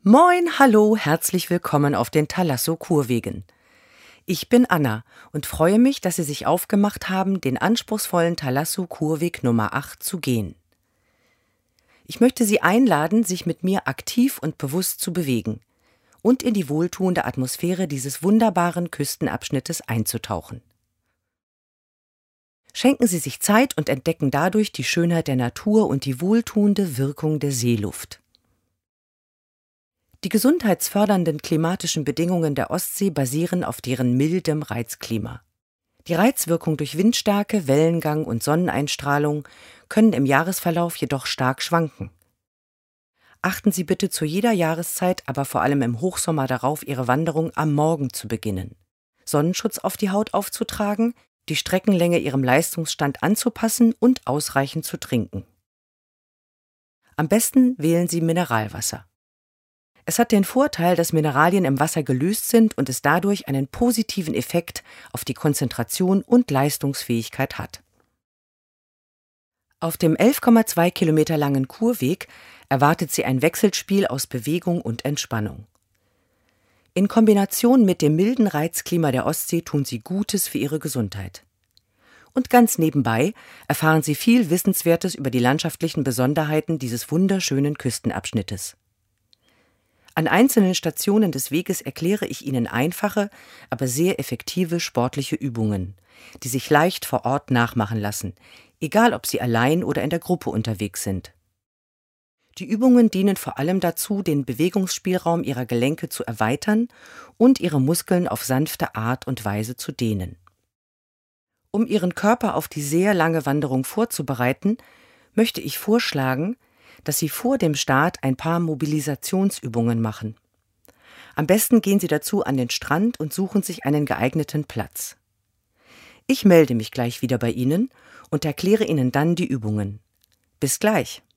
Moin, hallo, herzlich willkommen auf den Thalasso-Kurwegen. Ich bin Anna und freue mich, dass Sie sich aufgemacht haben, den anspruchsvollen Thalasso-Kurweg Nummer 8 zu gehen. Ich möchte Sie einladen, sich mit mir aktiv und bewusst zu bewegen und in die wohltuende Atmosphäre dieses wunderbaren Küstenabschnittes einzutauchen. Schenken Sie sich Zeit und entdecken dadurch die Schönheit der Natur und die wohltuende Wirkung der Seeluft. Die gesundheitsfördernden klimatischen Bedingungen der Ostsee basieren auf deren mildem Reizklima. Die Reizwirkung durch Windstärke, Wellengang und Sonneneinstrahlung können im Jahresverlauf jedoch stark schwanken. Achten Sie bitte zu jeder Jahreszeit, aber vor allem im Hochsommer darauf, Ihre Wanderung am Morgen zu beginnen, Sonnenschutz auf die Haut aufzutragen, die Streckenlänge Ihrem Leistungsstand anzupassen und ausreichend zu trinken. Am besten wählen Sie Mineralwasser. Es hat den Vorteil, dass Mineralien im Wasser gelöst sind und es dadurch einen positiven Effekt auf die Konzentration und Leistungsfähigkeit hat. Auf dem 11,2 Kilometer langen Kurweg erwartet Sie ein Wechselspiel aus Bewegung und Entspannung. In Kombination mit dem milden Reizklima der Ostsee tun Sie Gutes für Ihre Gesundheit. Und ganz nebenbei erfahren Sie viel Wissenswertes über die landschaftlichen Besonderheiten dieses wunderschönen Küstenabschnittes. An einzelnen Stationen des Weges erkläre ich Ihnen einfache, aber sehr effektive sportliche Übungen, die sich leicht vor Ort nachmachen lassen, egal ob Sie allein oder in der Gruppe unterwegs sind. Die Übungen dienen vor allem dazu, den Bewegungsspielraum Ihrer Gelenke zu erweitern und Ihre Muskeln auf sanfte Art und Weise zu dehnen. Um Ihren Körper auf die sehr lange Wanderung vorzubereiten, möchte ich vorschlagen, dass Sie vor dem Start ein paar Mobilisationsübungen machen. Am besten gehen Sie dazu an den Strand und suchen sich einen geeigneten Platz. Ich melde mich gleich wieder bei Ihnen und erkläre Ihnen dann die Übungen. Bis gleich!